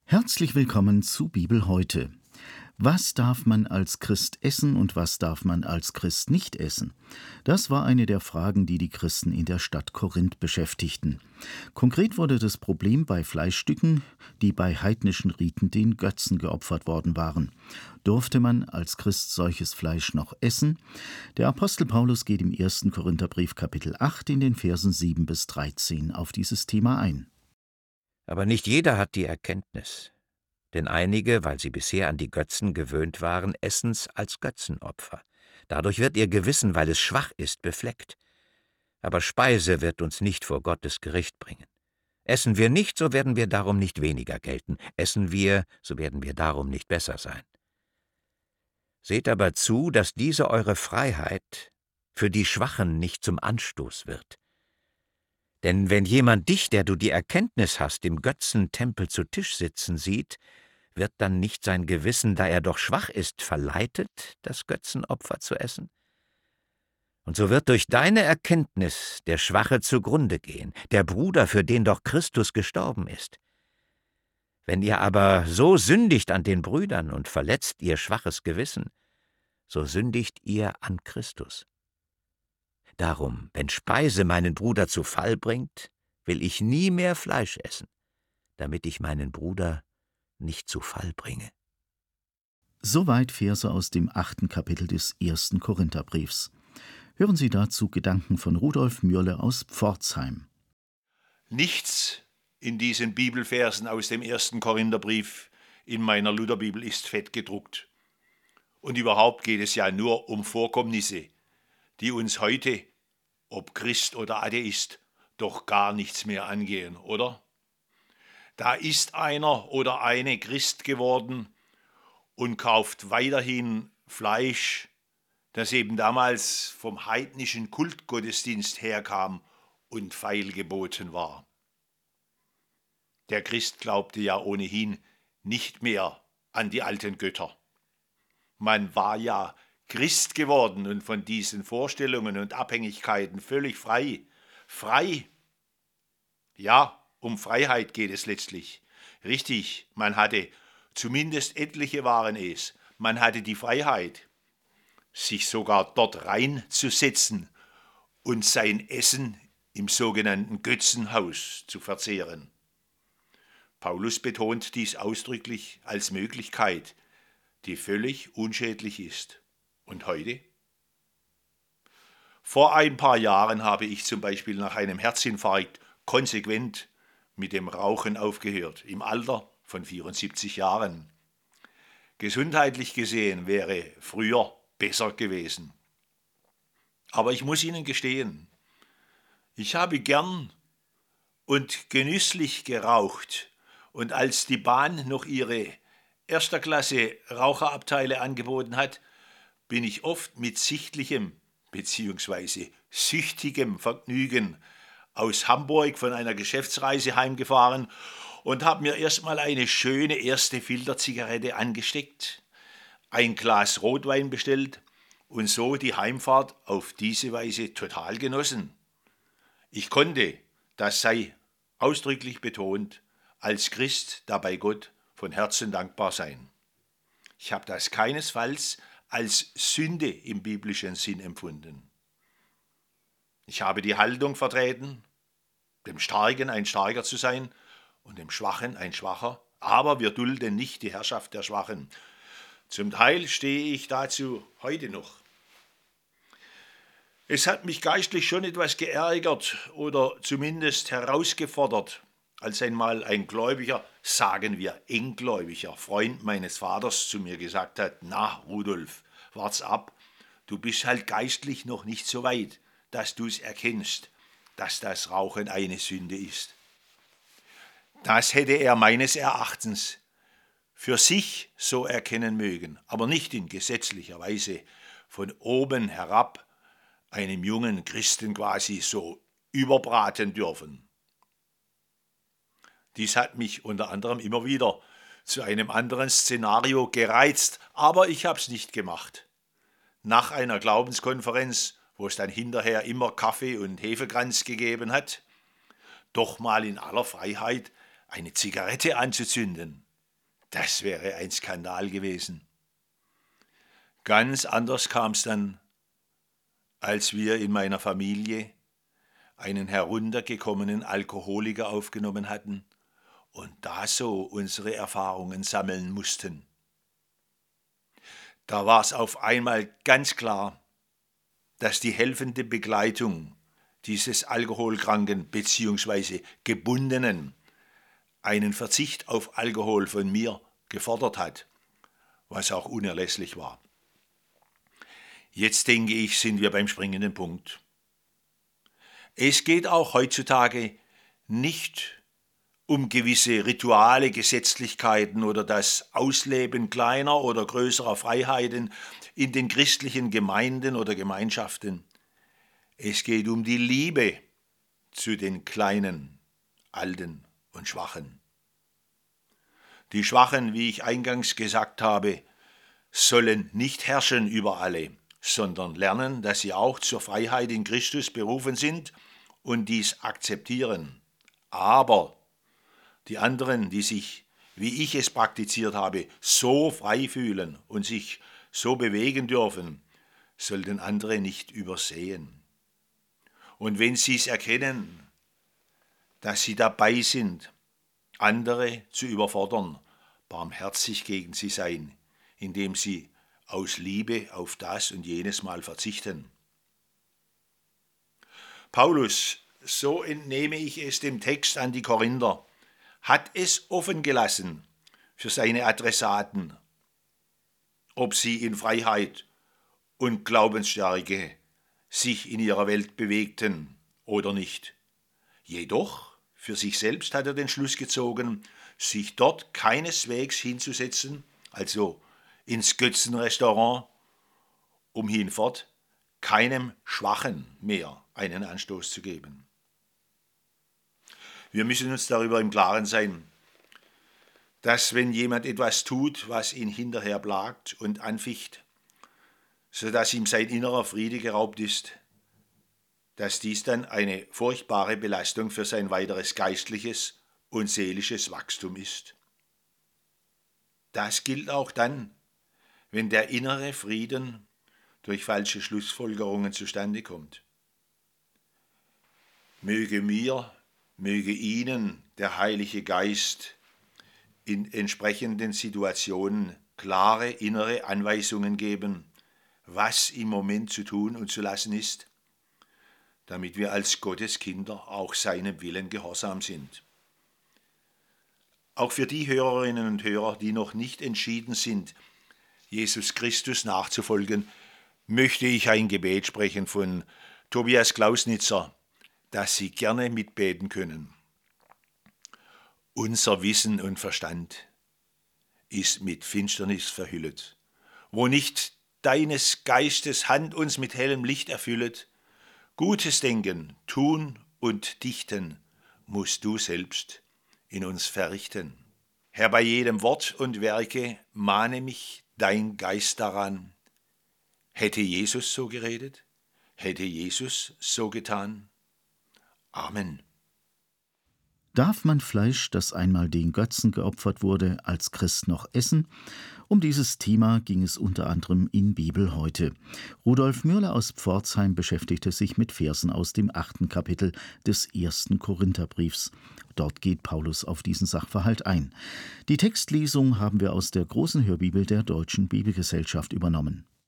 Herzlich willkommen zu Bibel heute. Was darf man als Christ essen und was darf man als Christ nicht essen? Das war eine der Fragen, die die Christen in der Stadt Korinth beschäftigten. Konkret wurde das Problem bei Fleischstücken, die bei heidnischen Riten den Götzen geopfert worden waren. Durfte man als Christ solches Fleisch noch essen? Der Apostel Paulus geht im 1. Korintherbrief Kapitel 8 in den Versen 7 bis 13 auf dieses Thema ein. Aber nicht jeder hat die Erkenntnis. Denn einige, weil sie bisher an die Götzen gewöhnt waren, essen's als Götzenopfer. Dadurch wird ihr Gewissen, weil es schwach ist, befleckt. Aber Speise wird uns nicht vor Gottes Gericht bringen. Essen wir nicht, so werden wir darum nicht weniger gelten. Essen wir, so werden wir darum nicht besser sein. Seht aber zu, dass diese eure Freiheit für die Schwachen nicht zum Anstoß wird. Denn wenn jemand dich, der du die Erkenntnis hast, im Götzentempel zu Tisch sitzen sieht, wird dann nicht sein Gewissen, da er doch schwach ist, verleitet, das Götzenopfer zu essen? Und so wird durch deine Erkenntnis der Schwache zugrunde gehen, der Bruder, für den doch Christus gestorben ist. Wenn ihr aber so sündigt an den Brüdern und verletzt ihr schwaches Gewissen, so sündigt ihr an Christus. Darum, wenn Speise meinen Bruder zu Fall bringt, will ich nie mehr Fleisch essen, damit ich meinen Bruder nicht zu Fall bringe. Soweit Verse aus dem 8. Kapitel des 1. Korintherbriefs. Hören Sie dazu Gedanken von Rudolf Mürle aus Pforzheim. Nichts in diesen Bibelversen aus dem 1. Korintherbrief in meiner Lutherbibel ist fett gedruckt. Und überhaupt geht es ja nur um Vorkommnisse, die uns heute, ob Christ oder Atheist, doch gar nichts mehr angehen, oder? Da ist einer oder eine Christ geworden und kauft weiterhin Fleisch, das eben damals vom heidnischen Kultgottesdienst herkam und feilgeboten war. Der Christ glaubte ja ohnehin nicht mehr an die alten Götter. Man war ja Christ geworden und von diesen Vorstellungen und Abhängigkeiten völlig frei. Frei! Ja, um Freiheit geht es letztlich. Richtig, man hatte, zumindest etliche waren es, man hatte die Freiheit, sich sogar dort reinzusetzen und sein Essen im sogenannten Götzenhaus zu verzehren. Paulus betont dies ausdrücklich als Möglichkeit, die völlig unschädlich ist. Und heute? Vor ein paar Jahren habe ich zum Beispiel nach einem Herzinfarkt konsequent mit dem Rauchen aufgehört, im Alter von 74 Jahren. Gesundheitlich gesehen wäre früher besser gewesen. Aber ich muss Ihnen gestehen, ich habe gern und genüsslich geraucht, und als die Bahn noch ihre erster Klasse Raucherabteile angeboten hat, bin ich oft mit sichtlichem bzw. süchtigem Vergnügen aus Hamburg von einer Geschäftsreise heimgefahren und habe mir erstmal eine schöne erste Filterzigarette angesteckt, ein Glas Rotwein bestellt und so die Heimfahrt auf diese Weise total genossen. Ich konnte, das sei ausdrücklich betont, als Christ dabei Gott von Herzen dankbar sein. Ich habe das keinesfalls als Sünde im biblischen Sinn empfunden. Ich habe die Haltung vertreten, dem Starken ein Starker zu sein und dem Schwachen ein Schwacher, aber wir dulden nicht die Herrschaft der Schwachen. Zum Teil stehe ich dazu heute noch. Es hat mich geistlich schon etwas geärgert oder zumindest herausgefordert, als einmal ein gläubiger, sagen wir enggläubiger Freund meines Vaters zu mir gesagt hat: Na, Rudolf, wart's ab, du bist halt geistlich noch nicht so weit, dass du es erkennst, dass das Rauchen eine Sünde ist. Das hätte er meines Erachtens für sich so erkennen mögen, aber nicht in gesetzlicher Weise von oben herab einem jungen Christen quasi so überbraten dürfen. Dies hat mich unter anderem immer wieder zu einem anderen Szenario gereizt, aber ich habe es nicht gemacht. Nach einer Glaubenskonferenz, wo es dann hinterher immer Kaffee und Hefekranz gegeben hat, doch mal in aller Freiheit eine Zigarette anzuzünden. Das wäre ein Skandal gewesen. Ganz anders kam es dann, als wir in meiner Familie einen heruntergekommenen Alkoholiker aufgenommen hatten und da so unsere Erfahrungen sammeln mussten. Da war es auf einmal ganz klar, dass die helfende Begleitung dieses Alkoholkranken bzw. Gebundenen einen Verzicht auf Alkohol von mir gefordert hat, was auch unerlässlich war. Jetzt denke ich, sind wir beim springenden Punkt. Es geht auch heutzutage nicht um gewisse Rituale, Gesetzlichkeiten oder das Ausleben kleiner oder größerer Freiheiten in den christlichen Gemeinden oder Gemeinschaften. Es geht um die Liebe zu den Kleinen, Alten und Schwachen. Die Schwachen, wie ich eingangs gesagt habe, sollen nicht herrschen über alle, sondern lernen, dass sie auch zur Freiheit in Christus berufen sind und dies akzeptieren. Aber die anderen, die sich, wie ich es praktiziert habe, so frei fühlen und sich so bewegen dürfen, sollten andere nicht übersehen. Und wenn sie es erkennen, dass sie dabei sind, andere zu überfordern, barmherzig gegen sie sein, indem sie aus Liebe auf das und jenes Mal verzichten. Paulus, so entnehme ich es dem Text an die Korinther, hat es offen gelassen für seine Adressaten, ob sie in Freiheit und Glaubensstärke sich in ihrer Welt bewegten oder nicht. Jedoch, für sich selbst hat er den Schluss gezogen, sich dort keineswegs hinzusetzen, also ins Götzenrestaurant, um hinfort keinem Schwachen mehr einen Anstoß zu geben. Wir müssen uns darüber im Klaren sein, dass wenn jemand etwas tut, was ihn hinterher plagt und anficht, sodass ihm sein innerer Friede geraubt ist, dass dies dann eine furchtbare Belastung für sein weiteres geistliches und seelisches Wachstum ist. Das gilt auch dann, wenn der innere Frieden durch falsche Schlussfolgerungen zustande kommt. Möge Ihnen der Heilige Geist in entsprechenden Situationen klare innere Anweisungen geben, was im Moment zu tun und zu lassen ist, damit wir als Gottes Kinder auch seinem Willen gehorsam sind. Auch für die Hörerinnen und Hörer, die noch nicht entschieden sind, Jesus Christus nachzufolgen, möchte ich ein Gebet sprechen von Tobias Klausnitzer, das Sie gerne mitbeten können. Unser Wissen und Verstand ist mit Finsternis verhüllet, wo nicht deines Geistes Hand uns mit hellem Licht erfüllet. Gutes Denken, Tun und Dichten musst du selbst in uns verrichten. Herr, bei jedem Wort und Werke mahne mich dein Geist daran. Hätte Jesus so geredet? Hätte Jesus so getan? Amen. Darf man Fleisch, das einmal den Götzen geopfert wurde, als Christ noch essen? Um dieses Thema ging es unter anderem in Bibel heute. Rudolf Mürler aus Pforzheim beschäftigte sich mit Versen aus dem 8. Kapitel des 1. Korintherbriefs. Dort geht Paulus auf diesen Sachverhalt ein. Die Textlesung haben wir aus der großen Hörbibel der Deutschen Bibelgesellschaft übernommen.